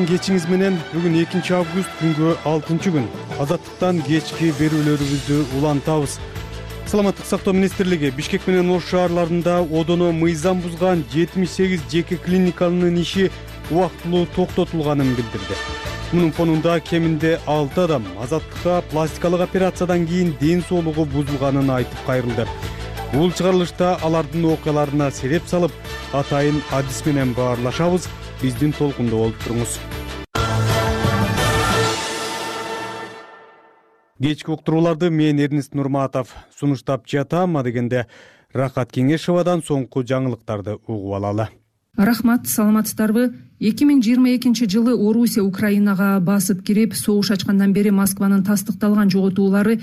кечиңиз менен. Бүгүн 2 август күнгө 6-күн. Азаттыктан кечки берүүлөрүбүздү улантабыз. Саламаттык сактоо министрлиги Бишкек менен Ош шаарларында одоно мыйзам бузган 78 жеке клиниканын иши убактылуу токтотулганын билдирди. Мунун фонунда кеминде 6 адам азаттыкка пластикалык операциядан кийин ден соолугу бузулганын айтып кайрылды. Бул чыгарылышта алардын окуяларына сереп салып, атайын адис менен баарлашабыз. Биздин толкунда болуп туруңуз. Кечки уктурууларды мен Эрнист Нурматов сунуштап жатам. Адегенде Рахат Кеңешевадан соңку жаңылыктарды угуп алалы. Рахмат, саламатсыздарбы? 2022 жылы Орусия Украинага басып кирип, согуш ачкандан бери Москванын тастыкталган жоготуулары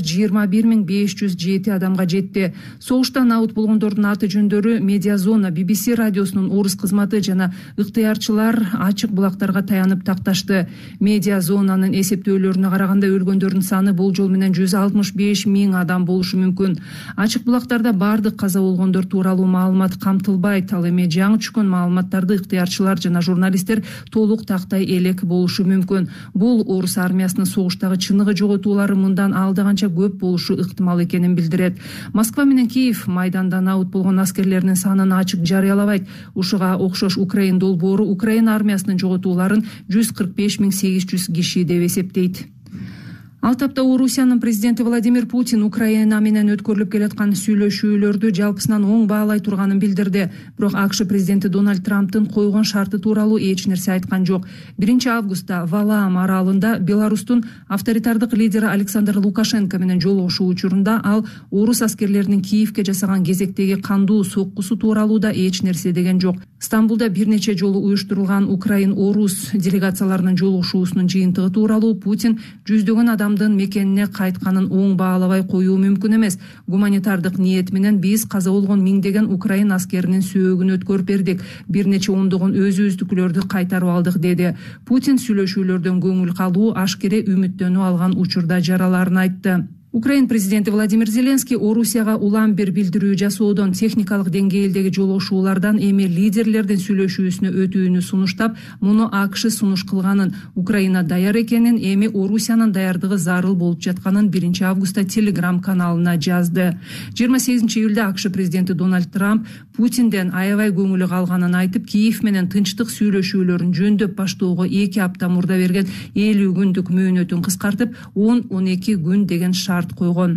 121.507 адамга жетти. Согуштан аут болгондордун аты жөндөрү Медиазона, BBC радиосунун орус кызматы жана ыктыярчылар ачык булактарга таянып такташты. Медиазонанын эсептөөлөрүнө караганда өлгөндөрдүн саны болжол менен 165.000 адам болушу мүмкүн. Ачык булактарда бардык каза болгондор тууралуу маалымат камтылбайт. Ал эми жаңы түшкөн маалыматтарды ыктыярчылар жана журналисттер толук тактай элек болушу мүмкүн. Бул орус армиясынын согуштагы чыныгы жоготуулары мындан алдаганча көп болушу ыктымал экенин билдирет. Москва менен Киев майдандан аут болгон аскерлеринин санын ачык жарыялабайт. Ушуга окшош Украин долбоору Украина армиясынын жоготууларын 145.800 киши деп эсептейт. Ал тапта Орусиянын президенти Владимир Путин Украина менен өткөрүлүп келаткан сүйлөшүүлөрдү жалпысынан оң баалай турганын билдирди. Бирок АКШ президенти Дональд Трамптын койгон шарты тууралуу эч нерсе айткан жок. 1 августта Валаам аралында Беларустун авторитардык лидери Александр Лукашенко менен жолугушуу учурунда ал орус аскерлеринин Киевке жасаган кезектеги кандуу соккусу тууралуу да эч нерсе деген жок. Стамбулда бир нече жолу уюштурулган Украин-орус делегацияларынын жолугушуусунун жыйынтыгы тууралуу Путин жүздөгөн адамдын мекенине кайтканын оң баалабай коюу мүмкүн эмес. Гуманитардык ниет менен биз каза болгон миңдеген Украин аскеринин сөөгүн өткөрүп бердик. Бир нече ондогон өзүбүздүкүлөрдү кайтарып алдык деди. Путин сүйлөшүүлөрдөн көңүл калуу, ашкере үмүттөнүү алган учурда жараларын айтты. Украин президенти Владимир Зеленский Орусияга улам бир билдирүү жасоодон, техникалык деңгээлдеги жолугушуулардан эми лидерлердин сүйлөшүүсүнө өтүүнү сунуштап, муну АКШ сунуш кылганын, Украина даяр экенин, эми Орусиянын даярдыгы зарыл болуп жатканын 1 августта Telegram каналына жазды. 28 июлда АКШ президенти Дональд Трамп Путинден аябай көңүлү калганын айтып, Киев менен тынчтык сүйлөшүүлөрүн жөндөп баштоого 2 апта мурда берген 50 күндүк мөөнөтүн кыскартып, 10-12 күн деген шарт койгон.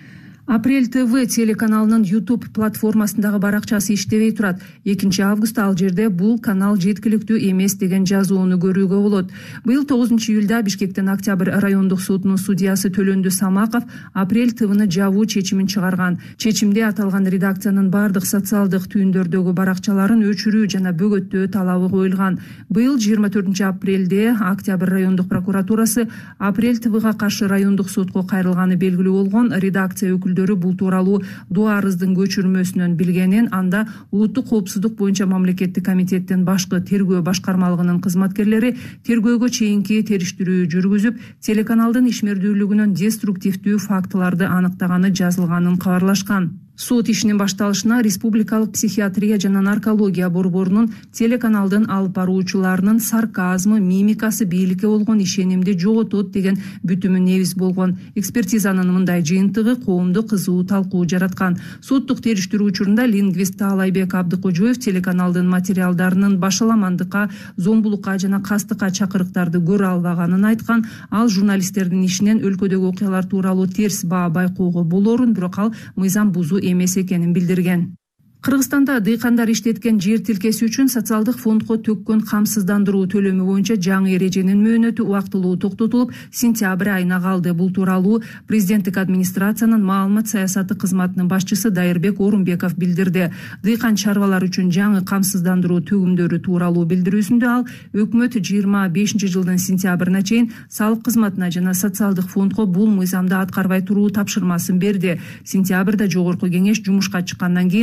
Апрель ТВ телеканалынын YouTube платформасындагы баракчасы иштебей турат. 2 августта ал жерде бул канал жеткиликтүү эмес деген жазууну көрүүгө болот. Быйыл 9 июлда Бишкектен Октябрь райондук сотунун судьясы Төлөндү Самаков Апрель ТВны жабуу чечимин чыгарган. Чечимде аталган редакциянын бардык социалдык түйүндөрдөгү баракчаларын өчүрүү жана бөгөттөө талабы коюлган. Быйыл 24 апрелде Октябрь райондук прокуратурасы Апрель ТВга каршы райондук сотко кайрылганы белгилүү болгон. Редакция өкүлдөрү бул тууралуу дуарыздын көчүрмөсүнөн билгенин, анда улуттук коопсуздук боюнча мамлекеттик комитеттин башкы тергөө башкармалыгынын кызматкерлери тергөөгө чейинки териштирүү жүргүзүп, телеканалдын ишмердүүлүгүнөн деструктивдүү фактыларды аныктаганы жазылганын кабарлашкан. Сот ишинин башталышына Республикалык психиатрия жана наркология борборунун телеканалдын алып баруучуларынын сарказмы, мимикасы бийликке болгон ишенимди жоготот деген бүтүмү негиз болгон. Экспертизанын мындай жыйынтыгы коомдо кызуу талкуу жараткан. Соттук териштирүү учурунда лингвист Таалайбек Абдыкожоев телеканалдын материалдарынын башаламандыкка, зомбулукка жана кастыкка чакырыктарды көрө албаганын айткан. Ал журналисттердин ишинен өлкөдөгү окуялар тууралуу терс баа байкоого болорун, бирок ал мыйзам бузуу эмес экенин билдирген. Кыргызстанда дыйкандар иштеткен жер тилкеси үчүн социалдык фондго төккөн камсыздандыруу төлөмү боюнча жаңы эреженин мөөнөтү убактылуу токтотулуп, сентябрь айына калды. Бул тууралуу президенттик администрациянын маалымат саясаты кызматынын башчысы Дайырбек Орунбеков билдирди. Дыйкан чарбалар үчүн жаңы камсыздандыруу төгүмдөрү тууралуу билдирүүсүндө ал өкмөт 25 жылдын сентябрына чейин салык кызматына жана социалдык фондго бул мыйзамды аткарбай туруу тапшырмасын берди. Сентябрда жогорку кеңеш жумушка чыккандан кийин мыйзам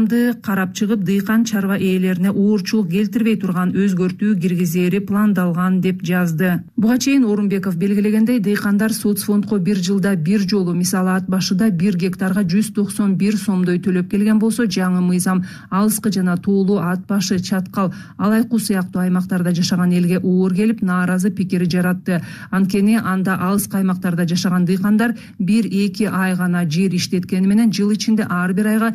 мыйзамды карап чыгып, дыйкан чарба ээлерине оорчулук келтирбей турган өзгөртүү киргизери пландалган деп жазды. Буга чейин Орунбеков белгилегендей, дыйкандар соцфондко бир жылда бир жолу, мисалы ат башыда 1 гектарга 191 сомдой төлөп келген болсо, жаңы мыйзам алыскы жана тоолуу ат башы, Чаткал, Алайкуу сыяктуу аймактарда жашаган элге оор келип, нааразы пикир жаратты. Анткени анда алыскы аймактарда жашаган дыйкандар 1-2 ай гана жер иштеткени менен жыл ичинде ар бир айга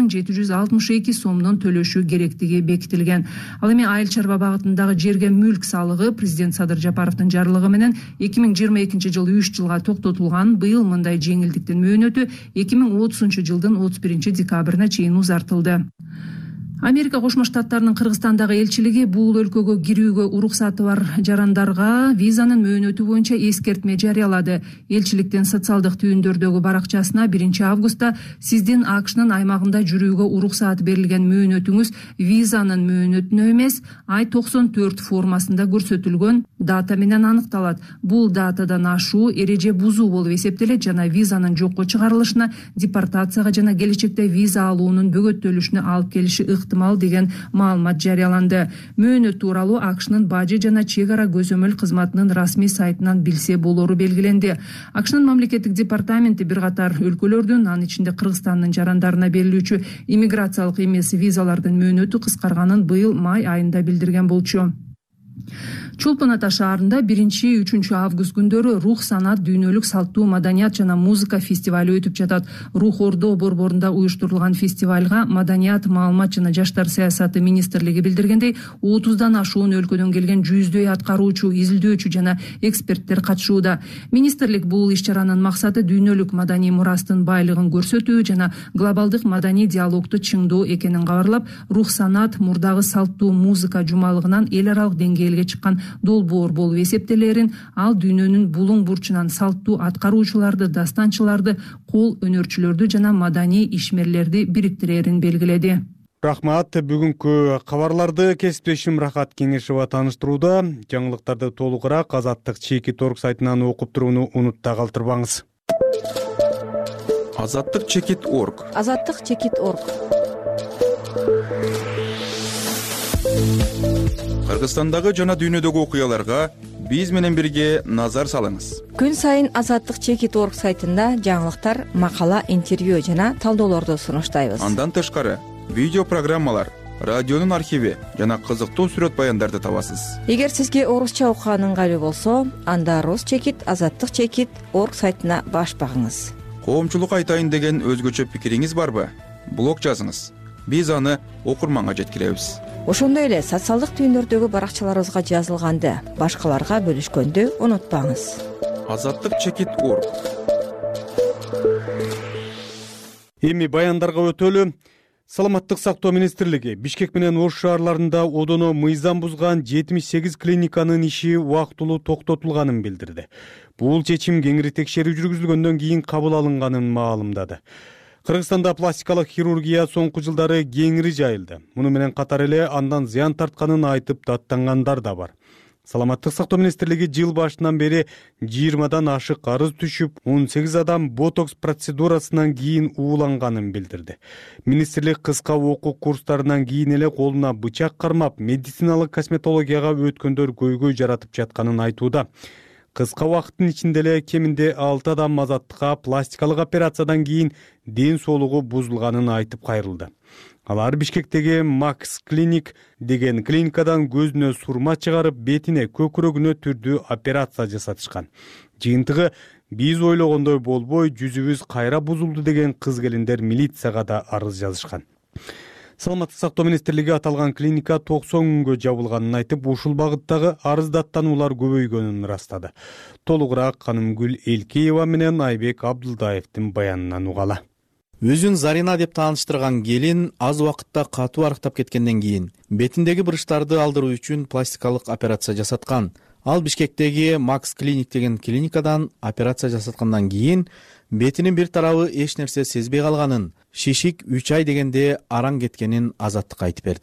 1762 сомдон төлөшүү керектиги бекитилген. Ал эми айыл чарба багытындагы жерге мүлк салыгы президент Садыр Жапаровдун жарлыгы менен 2022 жылы 3 жылга токтотулган. Быйыл мындай жеңилдиктин мөөнөтү 2030 жылдын 31 декабрына чейин узартылды. Америка Кошмо Штаттарынын Кыргызстандагы элчилиги бул өлкөгө кирүүгө уруксаты бар жарандарга визанын мөөнөтү боюнча эскертме жарыялады. Элчиликтин социалдык түйүндөрдөгү баракчасына 1 августта сиздин АКШнын аймагында жүрүүгө уруксат берилген мөөнөтүңүз визанын мөөнөтүнө эмес, ай 94 формасында көрсөтүлгөн дата менен аныкталат. Бул датадан ашуу эреже бузуу болуп эсептелет жана визанын жокко чыгарылышына, депортацияга жана келечекте виза алуунун бөгөттөлүшүнө алып келиши деген маалымат жарыяланды. Мөөнөт тууралуу АКШнын бажы жана чек ара көзөмөл кызматынын расмий сайтынан билсе болору белгиленди. АКШнын мамлекеттик департаменти бир катар өлкөлөрдүн, анын ичинде Кыргызстандын жарандарына берилүүчү иммиграциялык эмес визалардын мөөнөтү кыскарганын быйыл май айында билдирген болчу. Чолпон Ата шаарында 1-3 август күндөрү Рух санат, дүйнөлүк салттуу маданият жана музыка фестивали өтүп жатат. Рух Ордо борборунда уюштурулган фестивалга Маданият, маалымат жана жаштар саясаты министрлиги билдиргендей, 30дан ашуун өлкөдөн келген 100дөй аткаруучу, изилдөөчү жана эксперттер катышууда. Министрлик бул иш-чаранын максаты дүйнөлүк маданий мурастын байлыгын көрсөтүү жана глобалдык маданий диалогту чыңдоо экенин кабарлап, Рух санат мурдагы салттуу музыка жумалыгынан эл аралык деңгээлге чыккан долбоор болуп эсептелерин, ал дүйнөнүн булуң бурчунан салттуу аткаруучуларды, дастанчыларды, кол өнөрчүлөрдү жана маданий ишмерлерди бириктирерин белгиледи. Рахмат. Бүгүнкү кабарларды кесиптешим Рахат Кеңешова таныштырууда. Жаңылыктарды толугураак Азаттык Чекит.орг сайтынан окуп турууну унутта калтырбаңыз. Азаттык Чекит.орг. Азаттык Чекит.орг. Кыргызстандагы жана дүйнөдөгү окуяларга биз менен бирге назар салыңыз. Күн сайын Азаттык Чекит.орг сайтында жаңылыктар, макала, интервью жана талдоолорду сунуштайбыз. Андан тышкары видео программалар, радионун архиви жана кызыктуу сүрөт баяндарды табасыз. Эгер сизге орусча окуган ыңгайлуу болсо, анда Рус Чекит, Азаттык Чекит.орг сайтына баш багыңыз. Коомчулук айтайын деген өзгөчө пикириңиз барбы? Блог жазыңыз. Биз аны окурманга жеткиребиз. Ошондой эле социалдык түйүндөрдөгү баракчаларыбызга жазылганды башкаларга бөлүшкөндү унутпаңыз. Азаттык Чекит.орг. Эми баяндарга өтөлү. Саламаттык сактоо министрлиги Бишкек менен Ош шаарларында одоно мыйзам бузган 78 клиниканын иши убактылуу токтотулганын билдирди. Бул чечим кеңири текшерүү жүргүзүлгөндөн кийин кабыл алынганын маалымдады. Кыргызстанда пластикалык хирургия соңку жылдары кеңири жайылды. Муну менен катар эле андан зыян тартканын айтып даттангандар да бар. Саламаттык сактоо министрлиги жыл башынан бери 20дан ашык арыз түшүп, 18 адам ботокс процедурасынан кийин ууланганын билдирди. Министрлик кыска окуу курстарынан кийин эле колуна бычак кармап, медициналык косметологияга өткөндөр көйгөй жаратып жатканын айтууда. Кыска убакыттын ичинде эле кеминде 6 адам азаттыкка пластикалык операциядан кийин ден соолугу бузулганын айтып кайрылды. Алар Бишкектеги Макс Клиник деген клиникадан көзүнө сурма чыгарып, бетине, көкүрөгүнө түрдүү операция жасатышкан. Жыйынтыгы биз ойлогондой болбой, жүзүбүз кайра бузулду деген кыз келиндер милицияга да арыз жазышкан. Саламаттык сактоо министрлиги аталган клиника 90 күнгө жабылганын айтып, ушул багыттагы арыз даттануулар көбөйгөнүн ырастады. Толугураак Канымгүл Элкеева менен Айбек Абдулдаевдин баянынан угала. Өзүн Зарина деп тааныштырган келин аз убакытта катуу арыктап кеткенден кийин бетиндеги бырыштарды алдыруу үчүн пластикалык операция жасаткан. Ал Бишкектеги Макс Клиник деген клиникадан операция жасаткандан кийин бетинин бир тарабы эч нерсе сезбей калганын, шишик 3 ай дегенде араң кеткенин Азаттыкка айтып берди.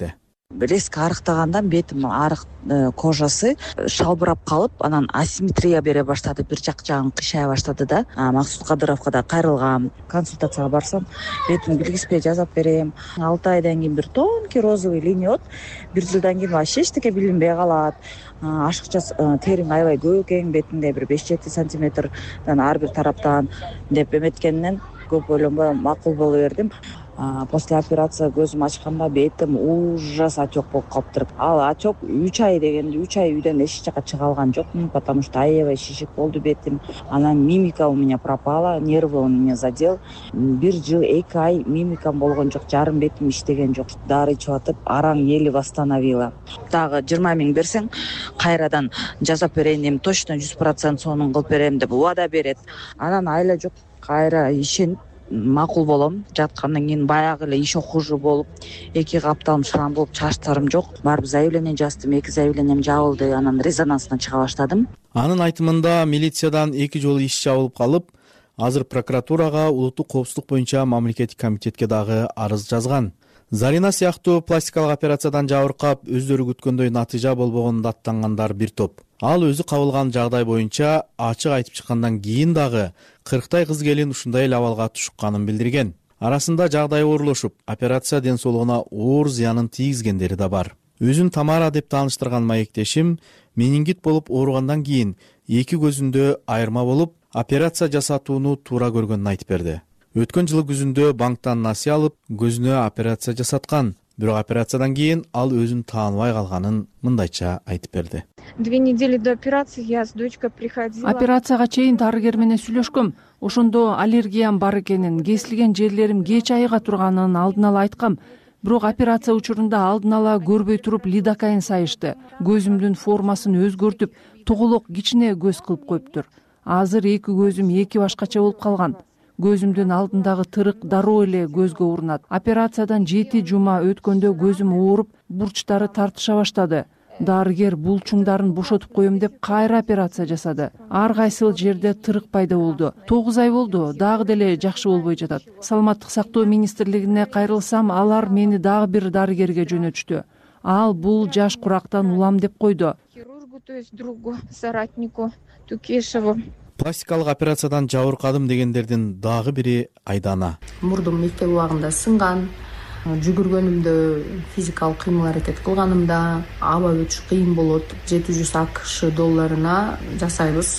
резко арыктагандан бетим арык кожасы шалбырап калып, анан асимметрия бере баштады, бир жагым кыйшая баштады да. Максут Кадыровго да кайрылгам, консультацияга барсам, бетимди билгизбей жазап берем. 6 айдан кийин бир тонкий розовый линия болот, 1 жылдан кийин вообще эчтеке билинбей калат. Ашыкча териң аябай көп экен, бетиңде бир 5-7 сантиметрден ар бир тараптан деп эметкенинен көп ойлонбой макул боло бердим. После операция көзүм ачканда бетим ужас отек болуп калыптыр. Ал отек 3 ай дегенде 3 ай үйдөн эч жака чыга алган жокмун, потому что аябай шишип болду бетим. Анан мимика у меня пропала, нервы он меня задел. 1 жыл 2 ай мимикам болгон жок, жарым бетим иштеген жок. Дары ичип атып, араң еле восстановила. Дагы 20 000 берсең, кайрадан жасап берейин дейм, точно 100% сонун кылып берем деп убада берет. Анан айла жок, кайра ишенип макул болом. Жаткандан кийин баягы эле еще хуже болуп, 2 капталым шрам болуп, чачтарым жок. Барып заявление жаздым, 2 заявлением жабылды, анан резонансына чыга баштадым. Анын айтымында милициядан 2 жолу иш жабылып калып, азыр прокуратурага улуттук коопсуздук боюнча мамлекеттик комитетке дагы арыз жазган. Зарина сыяктуу пластикалык операциядан жабыркап, өздөрү күткөндөй натыйжа болбогонун даттангандар бир топ. Ал өзү кабылган жагдай боюнча ачык айтып чыккандан кийин дагы 40 кыз келин ушундай эле абалга түшүкканын билдирген. Арасында жагдай оорлошуп, операция ден соолугуна оор зыянын тийгизгендери да бар. Өзүн Тамара деп тааныштырган маектешим менингит болуп ооругандан кийин 2 көзүндө айырма болуп, операция жасатууну туура көргөнүн айтып берди. Өткөн жылы күзүндө банктан насыя алып, көзүнө операция жасаткан. Бирок операциядан кийин ал өзүн тааныбай калганын мындайча айтып берди. 2 недели до операции я с дочкой приходила. Операцияга чейин дарыгер менен сүйлөшкөм. Ошондо аллергиям бар экенин, кесилген жерлерим кеч айыга турганын алдын ала айткам. Бирок операция учурунда алдын ала көрбөй туруп лидокаин сайышты. Көзүмдүн формасын өзгөртүп, тоголок кичине көз кылып коюптур. Азыр 2 көзүм 2 башкача болуп калган. Көзүмдүн алдындагы тырык дароо эле көзгө урунат. Операциядан 7 жума өткөндө көзүм ооруп, бурчтары тартыша баштады. Дарыгер булчуңдарын бошотуп коем деп кайра операция жасады. Ар кайсыл жерде тырык пайда болду. 9 ай болду, дагы деле жакшы болбой жатат. Саламаттык сактоо министрлигине кайрылсам, алар мени дагы бир дарыгерге жөнөтүштү. Ал бул жаш курактан улам деп койду. Хирургу, то есть другу, соратнику Тукешеву. Пластикалык операциядан жабыркадым дегендердин дагы бири Айдана. Мурдум мектеп убагында сынган, жүгүргөнүмдө, физикалык кыймыл аракет кылганымда аба өтүш кыйын болот. 700 АКШ долларына жасайбыз.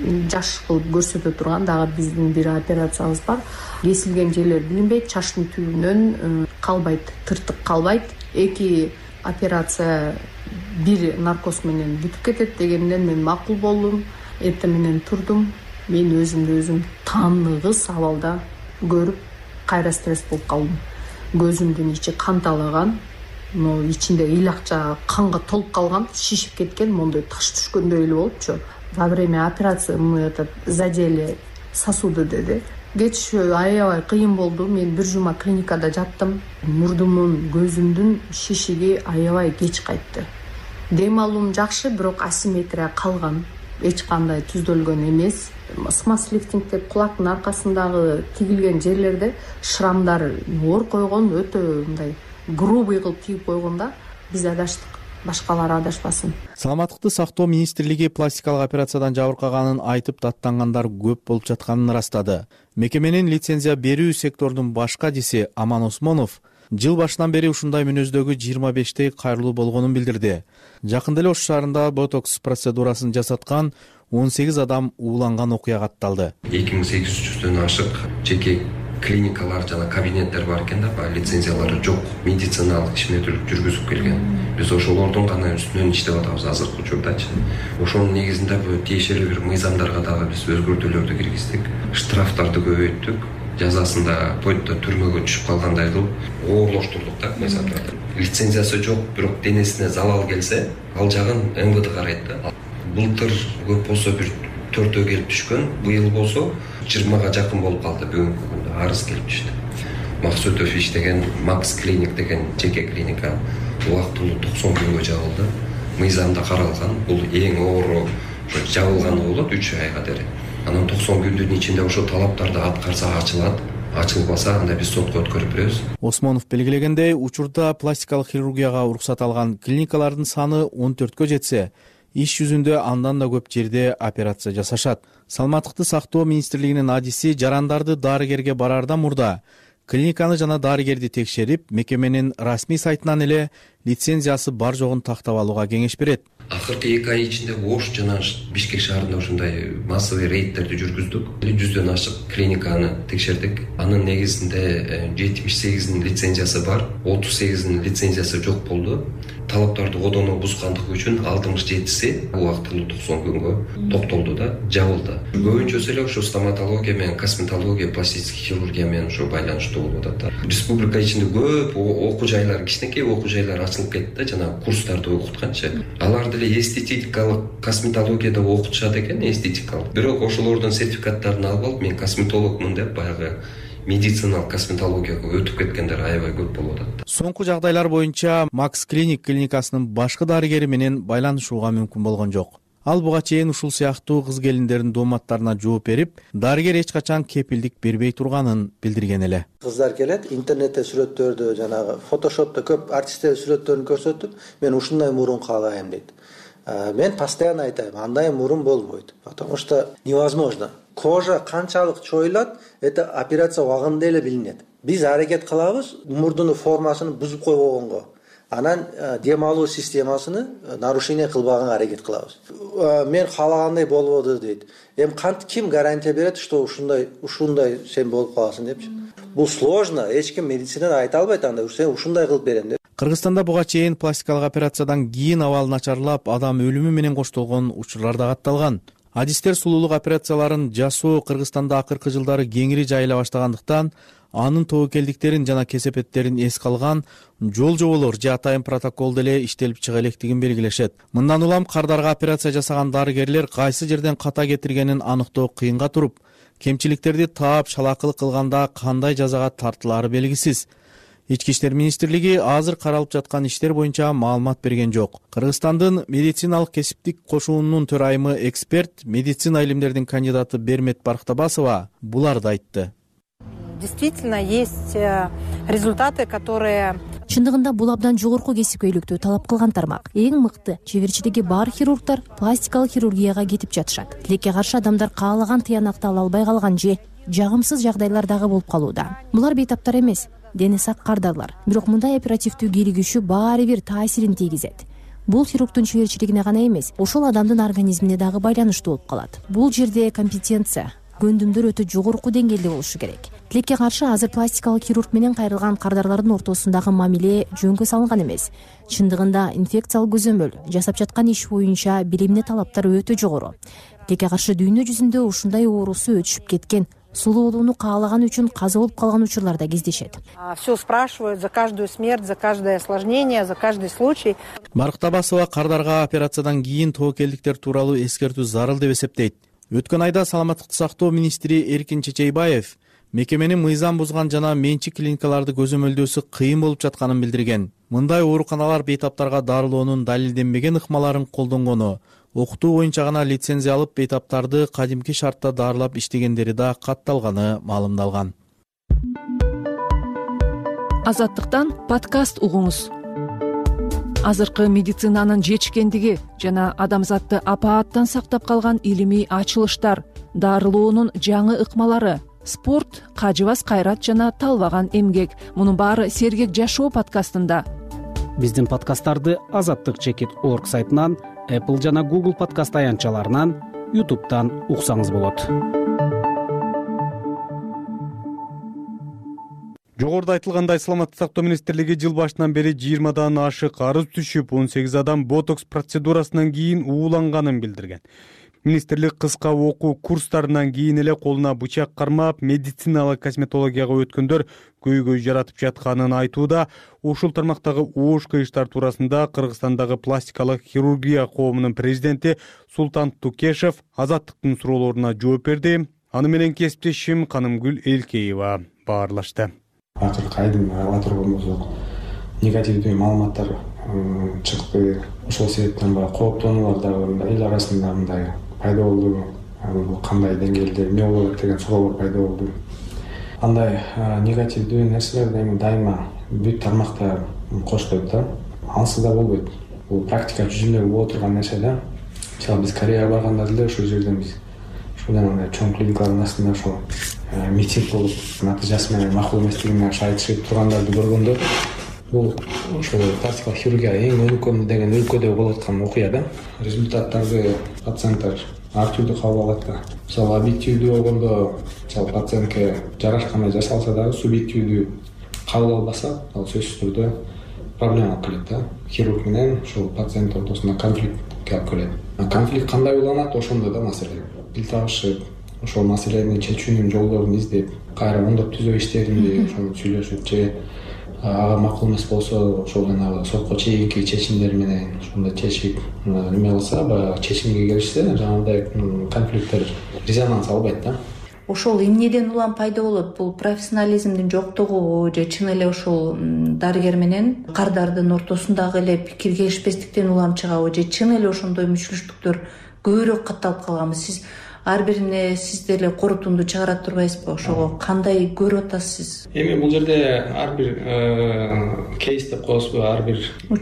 Жаш кылып көрсөтө турган дагы биздин бир операциябыз бар. Кесилген жерлер билинбейт, чачтын түбүнөн калбайт, тыртык калбайт. 2 операция бир наркоз менен бүтүп кетет дегенден мен макул болдум. Эртең менен турдум. Мен өзүм тааныгыс абалда көрүп, кайра стресс болуп калдым. Көзүмдүн ичи канталаган, но ичинде ыйлакча канга толуп калган, шишип кеткен, мондой таш түшкөндөй эле болупчу. Во время операции мы задели сосуды деди. Кеч аябай кыйын болду. Мен 1 жума клиникада жаттым. Мурдумдун, көзүмдүн шишиги аябай кеч кайтты. Дем алуум жакшы, бирок асимметрия калган. Эч кандай түздөлгөн эмес. Смас лифтинг деп кулактын аркасындагы тигилген жерлерде шрамдар оор койгон, өтө мындай грубый кылып тигип койгонда биз адаштык, башкалар адашпасын. Саламаттыкты сактоо министрлиги пластикалык операциядан жабыркаганын айтып даттангандар көп болуп жатканын ырастады. Мекеменин лицензия берүү сектордун баш кадиси Аман Осмонов жыл башынан бери ушундай мүнөздөгү 25 кайрылуу болгонун билдирди. Жакында эле Ош шаарында ботокс процедурасын жасаткан 18 адам ууланган окуя катталды. 2800-дөн ашык жеке клиникалар жана кабинеттер бар экен да, лицензиялары жок, медициналык ишмердүүлүк жүргүзүп келген. Биз ошолордун гана үстүнөн иштеп атабыз азыркы учурдачы. Ошонун негизинде тиешелүү бир мыйзамдарга дагы биз өзгөртүүлөрдү киргиздик. Штрафтарды көбөйттүк. Жазасында пойто түрмөгө түшүп калгандай кылып оорлоштурдук да мыйзамдарды. Лицензиясы жок, бирок денесине залал келсе, ал жагын МВД карайт да. Былтыр көп болсо бир 4 келип түшкөн, быйыл болсо 20га жакын болуп калды бүгүнкү күндө арыз келип түштү. Максутов иштеген Макс клиник деген жеке клиника убактылуу 90 күнгө жабылды. Мыйзамда каралган, бул эң оору жабылганы болот 3 айга дейин. Анан 90 күндүн ичинде ошо талаптарды аткарса ачылат. ачылбаса анда биз сотко өткөрүп беребиз. Осмонов белгилегендей, учурда пластикалык хирургияга уруксат алган клиникалардын саны 14кө жетсе, иш жүзүндө андан да көп жерде операция жасашат. Саламаттыкты сактоо министрлигинин адиси жарандарды дарыгерге бараардан мурда клиниканы жана дарыгерди текшерип, мекеменин расмий сайтынан эле лицензиясы бар жогун тактап алууга кеңеш берет. Акыркы 2 ай ичинде Ош жана Бишкек шаарында ушундай массовый рейдтерди жүргүздүк. 100дөн ашык клиниканы текшердик. Анын негизинде 78 лицензиясы бар, 38 лицензиясы жок болду. Талаптарды одоно бузгандыгы үчүн 67си убактылуу 90 күнгө токтолду да, жабылды. Көбүнчөсү эле ошо стоматология менен косметология, пластический хирургия менен ошо байланыштуу болуп атат. Республика ичинде көп окуу жайлар, кичинекей окуу жайлар ачылып кетти, жана курстарды окутканчы. Алар деле эстетикалык косметологияда окутушат экен, эстетикалык. Бирок ошолордун сертификаттарын алып алып, мен косметологмун деп баягы медициналык косметологияга өтүп кеткендер аябай көп болуп атат. Соңку жагдайлар боюнча Макс Клиник клиникасынын башкы дарыгери менен байланышууга мүмкүн болгон жок. Ал буга чейин ушул сыяктуу кыз-келиндердин дооматтарына жооп берип, дарыгер эч качан кепилдик бербей турганын билдирген эле. Кыздар келет, интернетте сүрөттөрдү, жанагы фотошопто көп артисттер сүрөттөрүн көрсөтүп, мен ушундай мурун каалайм дейт. Мен постоянно айтайм, андай мурун болбойт, потому что невозможно. Кожа канчалык чоюлат, это операция убагында эле билинет. Биз аракет кылабыз мурдунун формасын бузуп койбогонго. Анан дем алуу системасыны нарушение кылбаганга аракет кылабыз. Мен каалагандай болбоду дейт. Ким гарантия берет, что ушундай сен болуп каласың депчи. Бул сложно, эч ким медицинада айта албайт анда, сен ушундай кылып берем деп. Кыргызстанда буга чейин пластикалык операциядан кийин абал начарлап, адам өлүмү менен коштолгон учурлар да катталган. Адистер сулуулук операцияларын жасоо Кыргызстанда акыркы жылдары кеңири жайыла баштагандыктан, анын тобокелдиктерин жана кесепеттерин эске алган жол жоболор же атайын протокол деле иштелип чыга электигин белгилешет. Мындан улам кардарга операция жасаган дарыгерлер кайсы жерден ката кетиргенин аныктоо кыйынга туруп, кемчиликтерди таап шалакылык кылганда кандай жазага тартылаары белгисиз. Ички иштер министрлиги азыр каралып жаткан иштер боюнча маалымат берген жок. Кыргызстандын медициналык кесиптик кошуунун төрайымы эксперт, медицина илимдеринин кандидаты Бермет Барктабасова буларды айтты. Действительно есть результаты, которые... Чындыгында бул абдан жогорку кесипкөйлүктү талап кылган тармак. Эң мыкты чеберчилиги бар хирургдар пластикалык хирургияга кетип жатышат. Тилекке каршы адамдар каалаган тыянакты ала албай калган же жагымсыз жагдайлар дагы болуп калууда. Булар бейтаптар эмес, дени сак кардарлар. Бирок мындай оперативдүү кийлигишүү баары бир таасирин тийгизет. Бул хирургдун чеберчилигине гана эмес, ошол адамдын организмине дагы байланыштуу болуп калат. Бул жерде компетенция, көндүмдөр өтө жогорку деңгээлде болушу керек. Тилекке каршы азыр пластикалык хирург менен кайрылган кардарлардын ортосундагы мамиле жөнгө салынган эмес. Чындыгында инфекциялык көзөмөл жасап жаткан иш боюнча билимдүү талаптар өтө жогору. Тилекке каршы дүйнө жүзүндө ушундай оорусу өтүшүп кеткен, сулуулууну каалаган үчүн каза болуп калган учурларда кездешет. Все спрашивают за каждую смерть, за каждое осложнение, за каждый случай. Барктабасова кардарга операциядан кийин тобокелдиктер тууралуу эскертүү зарыл деп эсептейт. Өткөн айда саламаттыкты сактоо министри Эркин Чечейбаев мекеменин мыйзам бузган жана менчик клиникаларды көзөмөлдөөсү кыйын болуп жатканын билдирген. Мындай ооруканалар бейтаптарга дарылоонун далилденбеген ыкмаларын колдонгону, окутуу боюнча гана лицензия алып бейтаптарды кадимки шартта дарылап иштегендери да катталганы маалымдалган. Азаттыктан подкаст угуңуз. Азыркы медицинанын жетишкендиги жана адамзатты апааттан сактап калган илимий ачылыштар, дарылоонун жаңы ыкмалары, спорт, кажыбас кайрат жана талбаган эмгек. Мунун баары Сергек жашоо подкастында. Биздин подкасттарды azattik.org сайтынан, Apple жана Google подкаст аянтчаларынан, YouTube'дан уксаңыз болот. Жогоруда айтылгандай, саламаттык сактоо министрлиги жыл башынан бери 20дан ашык арыз түшүп, 18 адам ботокс процедурасынан кийин ууланганын билдирген. Министрлик кыска окуу курстарынан кийин эле колуна бычак кармап, медициналык косметологияга өткөндөр көйгөй жаратып жатканын айтууда. Ушул тармактагы оош кыйыштар туурасында Кыргызстандагы пластикалык хирургия коомунун президенти Султан Тукешев Азаттыктын суроолоруна жооп берди. Аны менен кесиптешим Канымгүл Элкеева баарлашты. Акыркы айдын ала турганыбыз негативдүү маалыматтар чыкты. Ошол себептен баягы кооптонуулар дагы эл арасында мындай пайда болду. Бул кандай деңгээлде эмне болот деген суроолор пайда болду. андай негативдүү нерселерди эми дайыма бүт тармакта кошпойт да, ансыз да болбойт. Бул практика жүзүндө боло турган нерсе да. Мисалы биз Кореяга барганда деле ошол жерден биз ушундай чоң клиникалардын астында ошол митинг болуп, натыйжасы менен макул эместигине айтышып тургандарды көргөндө, бул ошол пластикалык хирургия эң өнүккөн деген өлкөдө болуп аткан окуя да. Результаттарды пациенттер ар түрдүү кабыл алат да. Мисалы объективдүү болгондо, мисалы пациентке жарашкандай жасалса дагы субъективдүү кабыл албаса, ал сөзсүз түрдө проблема алып келет да. Хирург менен ошол пациент ортосунда конфликтке алып келет. Конфликт кандай уланат, ошондо да маселе. Тил табышып, ошол маселени чечүүнүн жолдорун издеп, кайра оңдоп түзөө иштеринди ошону сүйлөшүп, же ага макул эмес болсо, ошол жанагы сотко чейинки чечимдер менен ошондой чечип неме кылса, баягы чечимге келишсе, жанагындай конфликттер резонанс албайт да. Ошол эмнеден улам пайда болот? Бул профессионализмдин жоктугу же чын эле ошол дарыгер менен кардардын ортосундагы эле пикир келишпестиктен улам чыгабы, же чын эле ошондой мүчүлүштүктөр көбүрөөк катталып калганбы? Сиз ар бирине сиз деле корутунду чыгарат турбайсызбы? Ошого кандай көрүп атасыз? Эми бул жерде ар бир кейс деп коебузбу, ар бир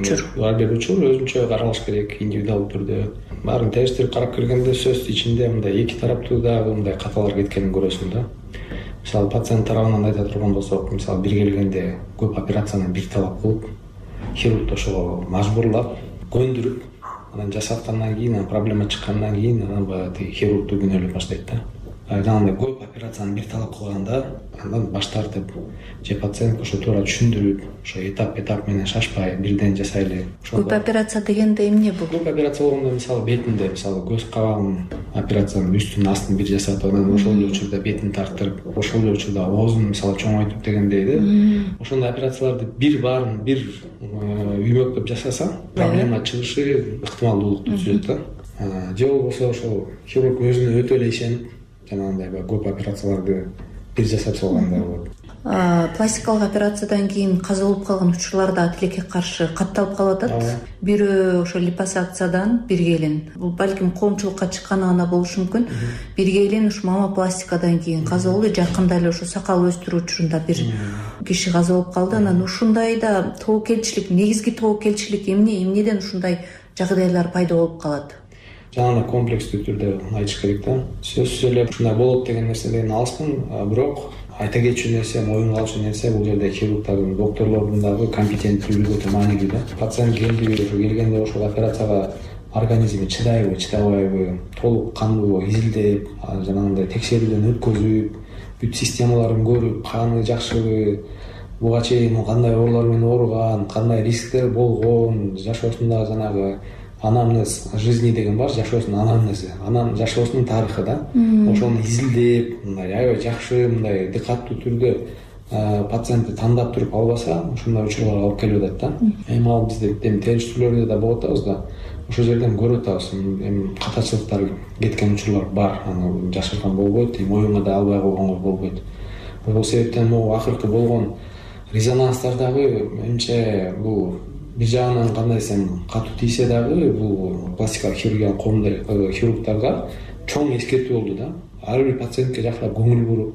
учур өзүнчө каралыш керек, индивидуалдуу түрдө. Баарын териштирип карап келгенде сөзсүз ичинде мындай эки тараптуу дагы мындай каталар кеткенин көрөсүң да. Мисалы пациент тарабынан айта турган болсок, мисалы бир келгенде көп операцияны бир талап кылып, хирург ошого мажбурлап, көндүрүп, анан жасаткандан кийин, проблема чыккандан кийин, анан баягы хирургду күнөөлөп баштайт да. Жанагындай көп операцияны бир талап кылганда, андан баш тартып, же пациентке ошо туура түшүндүрүп, ошо этап менен шашпай, бирден жасайлы. Көп операция дегенде эмне бул? Көп операция болгондо, мисалы бетинде, мисалы көз кабагын операциянын үстүн астын бир жасап, анан ошол эле учурда бетин тартырып, ошол эле учурда оозун мисалы чоңойтуп дегендей да. Ошондой операцияларды бир баарын бир үймөктөп жасаса, проблема чыгышы ыктымалдуулукту түзөт да. Же болбосо ошол хирург өзүнө өтө эле ишенип, жанагындай көп операцияларды бир жасап салганда болот. Пластикалык операциядан кийин каза болуп калган учурлар да тилекке каршы катталып калып атат. Бирөө ошо липосакциядан бир келин. Бул балким коомчулукка чыкканы гана болушу мүмкүн. Бир келин ушу мамопластикадан кийин каза болду. Жакында эле ошо сакал өстүрүү учурунда бир киши каза болуп калды. Анан ушундайда тобокелчилик, негизги тобокелчилик эмнеден ушундай жагдайлар пайда болуп калат? Жанагындай комплекстүү түрдө айтыш керек да. Сөзсүз эле ушундай болот деген нерседен алыспын, бирок айта кетчү нерсе, моюнга алчу нерсе бул жерде хирургдардын, докторлордун дагы компетенттүүлүгү өтө маанилүү да. Пациент келди, ошо келгенде ошол операцияга организми чыдайбы, чыдабайбы, толук кандуу изилдеп, жанагындай текшерүүдөн өткөзүп, бүт системаларын көрүп, каны жакшыбы, буга чейин кандай оорулар менен ооруган, кандай рисктер болгон, жашоосундагы жанагы анамнез жизни деген бар, жашоосунун анамнези, жашоосунун тарыхы да. Ошону изилдеп, мындай аябай жакшы, мындай диккаттуу түрдө пациентти тандап туруп албаса, ошондой учурларга алып келип атат да. Эми ал бизде териштирүүлөрдө да болуп атабыз да. Ошол жерден көрүп атабыз, эми катачылыктар кеткен учурлар бар, аны жашырган болбойт, моюнга да албай койгонго болбойт. Ошол себептен могу акыркы болгон резонанстар дагы менимче бул бир жагынан кандай десем катуу тийсе дагы бул пластикалык хирургиянын коомдо хирургдарга чоң эскертүү болду да. Ар бир пациентке жакшылап көңүл буруп,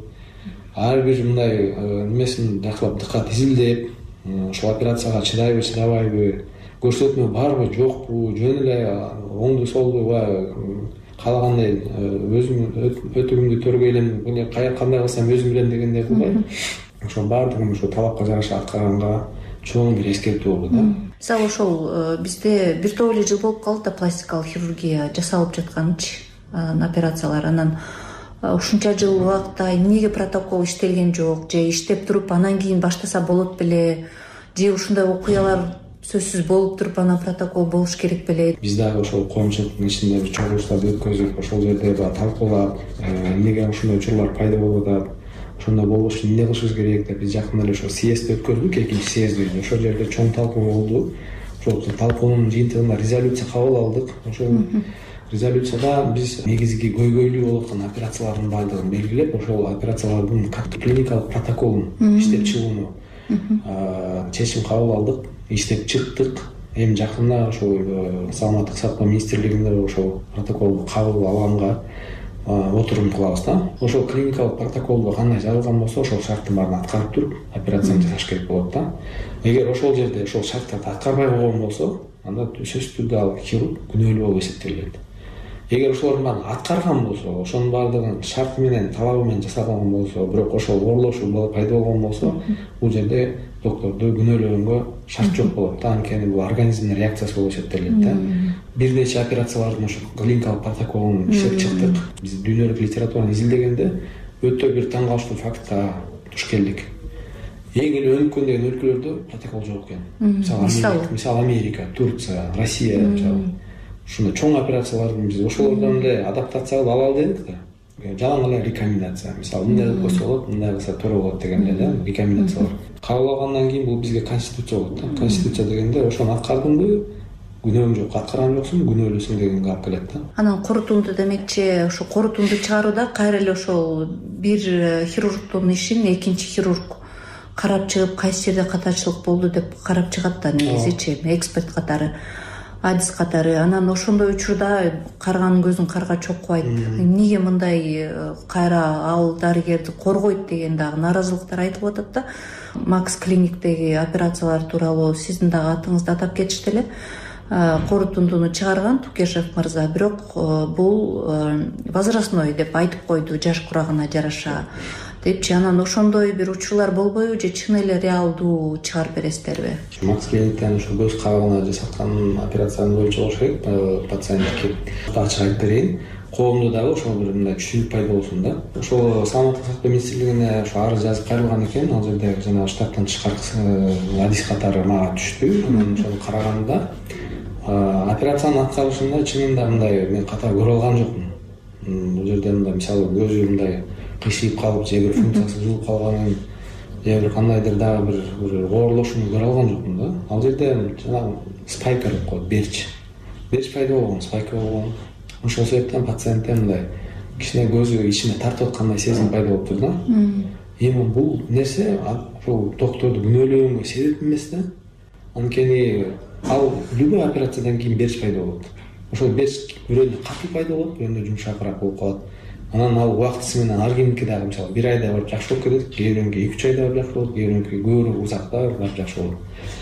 ар бир мындай немесин жакшылап диккат изилдеп, ошол операцияга чыдайбы, чыдабайбы, көрсөтмө барбы, жокпу, жөн эле оңду солду каалагандай өзүм өтүгүмдү төргөйлөм, кандай кылсам өзүм билем дегендей кылбай, ошол баардыгын ошол талапка жараша аткарганга чоң бир эскертүү болду да. Мисалы ошол бизде бир топ эле жыл болуп калды да пластикалык хирургия жасалып жатканчы операциялар. Анан ушунча жыл убакытта эмнеге протокол иштелген жок, же иштеп туруп анан кийин баштаса болот беле, же ушундай окуялар сөзсүз болуп туруп анан протокол болуш керек беле? Биз дагы ошол коомчулуктун ичинде бир чогулуштарды өткөзүп, ошол жерде талкуулап, эмнеге ушундай учурлар пайда болуп атат, ошондой болбош үчүн эмне кылышыбыз керек деп биз жакында эле ошо съезд өткөздүк, экинчи съезди. Ошол жерде чоң талкуу болду. Ошол талкуунун жыйынтыгында резолюция кабыл алдык. Ошол резолюцияда биз негизги көйгөйлүү болуп аткан операциялардын баардыгын белгилеп, ошол операциялардын клиникалык протоколун иштеп чыгууну чечим кабыл алдык, иштеп чыктык. Эми жакында ошол саламаттык сактоо министрлигинде ошол протоколду кабыл алганга отурум кылабыз да. Ошол клиникалык протоколдо кандай жазылган болсо ошол шарттын баарын аткарып туруп операцияны жасаш керек болот да. Эгер ошол жерде ошол шарттарды аткарбай койгон болсо, анда сөзсүз түрдө ал хирург күнөөлүү болуп эсептелет. Эгер ошолордун баарын аткарган болсо, ошонун баардыгын шарты менен, талабы менен жасалган болсо, бирок ошол оорулошуу пайда болгон болсо, бул жерде докторду күнөөлөгөнгө шарт жок болот да. Анткени бул организмдин реакциясы болуп эсептелет да. Бир нече операциялардын ошо клиникалык протоколун иштеп чыктык. Биз дүйнөлүк литератураны изилдегенде өтө бир таң калыштуу фактка туш келдик. Эң эле өнүккөн деген өлкөлөрдө протокол жок экен. Мисалы Америка, Турция, Россия ушундай чоң операциялардын биз ошолордон эле адаптация кылып алалы дедик да. Жалаң эле рекомендация. Мисалы мындай кылып койсо болот, мындай кылса туура болот деген эле да рекомендациялар. Кабыл алгандан кийин бул бизге конституция болот да. Конституция дегенде ошону аткардыңбы, күнөөң жок, аткарган жоксуң, күнөөлүүсүң дегенге алып келет да. Анан корутунду демекчи, ошо корутунду чыгарууда кайра эле ошол бир хирургдун ишин экинчи хирург карап чыгып кайсы жерде катачылык болду деп карап чыгат да негизичи, эксперт катары, адис катары. Анан ошондой учурда карганын көзүн карга чокпойт. Эмнеге мындай кайра ал дарыгерди коргойт деген дагы нааразылыктар айтылып атат да. Макс клиниктеги операциялар тууралуу сиздин дагы атыңызды атап кетишти эле. Корутундуну чыгарган Тукешев мырза, бирок бул возрастной деп айтып койду, жаш курагына жараша депчи. Анан ошондой бир учурлар болбойбу же чын эле реалдуу чыгарып бересиздерби? Макс клиниктен ошо көз кабыгына жасаткан операциянын боюнча болуш керек. Пациентке ачык айтып берейин. Коомдо дагы ошол бир мындай түшүнүк пайда болсун да. Ошол Саламаттык сактоо министрлигине ошо арыз жазып кайрылган экен. Ал жерде жана штаттан тышкары адис катары мага түштү. Анан ошону караганда операциянын аткарылышында чынында мындай мен ката көрө алган жокмун. Бул жерде мындай мисалы көзү мындай кыйшыйып калып, же бир функциясы бузулуп калганын, же бир кандайдыр дагы бир оорулошууну көрө алган жокмун да. Ал жерде жанагы спайка деп коет, берч пайда болгон, спайка болгон. Ошол себептен пациентте мындай кичине көзү ичине тартып аткандай сезим пайда болуптур да. Эми бул нерсе ошол докторду күнөөлөгөнгө себеп эмес да. Анткени ал любой операциядан кийин берч пайда болот. Ошол берч бирөөндө катуу пайда болот, бирөөндө жумшакыраак болуп калат. Анан ал убактысы менен ар кимдики дагы мисалы бир айда барып жакшы болуп кетет, кээ бирөөнүкү 2-3 айда барып жакшы болот, кээ бирөөнүкү көбүрөөк узакта барып жакшы болот.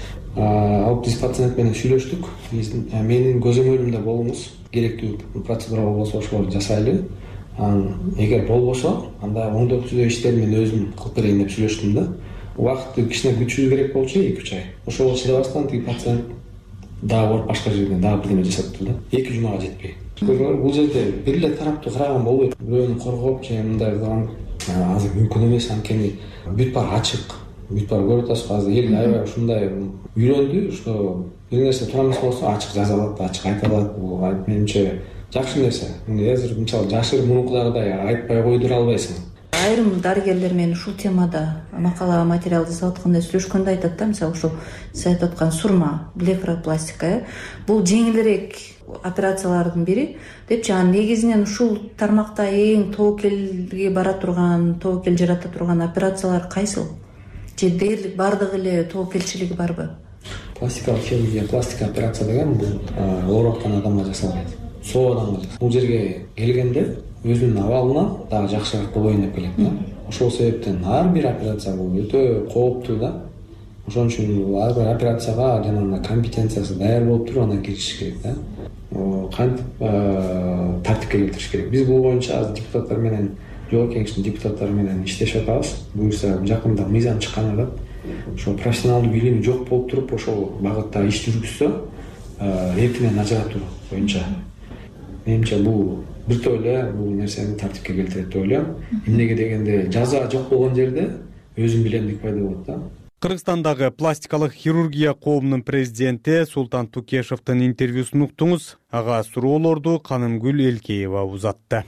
Ал биз пациент менен сүйлөштүк. Менин көзөмөлүмдө болуңуз, керектүү процедура болсо ошолорду жасайлы. Эгер болбосо, анда оңдоо түзөө иштерин мен өзүм кылып берейин деп сүйлөштүм да. Убакытты кичине күтүшүбүз керек болчу 2-3 ай. Ошого чыдабастан тиги пациент дагы барып башка жерден дагы бирдеме жасатты да. 2 жумага жетпей. Бул жерде бир эле тараптуу караган болбойт. Бирөөнү коргоп же мындай кылган азыр мүмкүн эмес. Анткени бүт баары ачык. Бүт баары көрүп атасыз, азыр эл аябай ушундай үйрөндү, что бир нерсе туура эмес болсо ачык жаза алат, ачык айта алат. Бул менимче жакшы нерсе. Азыр мисалы жашырып мунукудагыдай айтпай койдура албайсың. Айрым дарыгерлер менен ушул темада макала материал жасап атканда сүйлөшкөндө айтат да, мисалы ушул сиз айтып аткан сурма, блефаропластика, бул жеңилирээк операциялардын бири депчи. Анан негизинен ушул тармакта эң тобокелге бара турган, тобокел жарата турган операциялар кайсыл? Же дээрлик бардыгы эле тобокелчилиги барбы? Пластикалык хирургия, пластика операция деген бул ооруп аткан адамга жасалат. Соо адамга. Бул жерге келгенде өзүнүн абалынан дагы жакшыраак болоюн деп келет да. Ошол себептен ар бир операция бул өтө кооптуу да. Ошон үчүн ар бир операцияга жанагы компетенциясы даяр болуп туруп анан киришиш керек да. Кантип тартипке келтириш керек. Биз бул боюнча азыр депутаттар менен, жогорку кеңештин депутаттары менен иштешип атабыз. Буюрса жакында мыйзам чыккан эле. Ошо профессионалдуу билими жок болуп туруп ошол багытта иш жүргүзсө, эркинен ажыратуу боюнча. Менимче бул биртөө эле бул нерсени тартипке келтирет деп ойлойм. Эмнеге дегенде жаза жок болгон жерде өзүн билемдик пайда болот да. Кыргызстандагы пластикалык хирургия коомунун президенти Султан Тукешевдин интервьюсун уктуңуз. Ага суроолорду Канымгүл Элкеева узатты.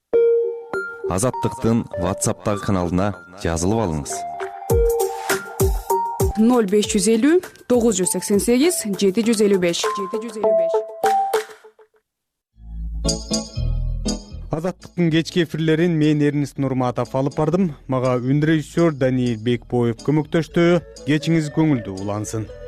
Азаттыктын WhatsApp'тагы каналына жазылып алыңыз. 0550 988 755. Азаттыктын кечки эфирлерин мен Эрнест Нурматов алып бардым. Мага үн режиссер Даниил Бекбоев көмөктөштү. Кечиңиз көңүлдүү улансын.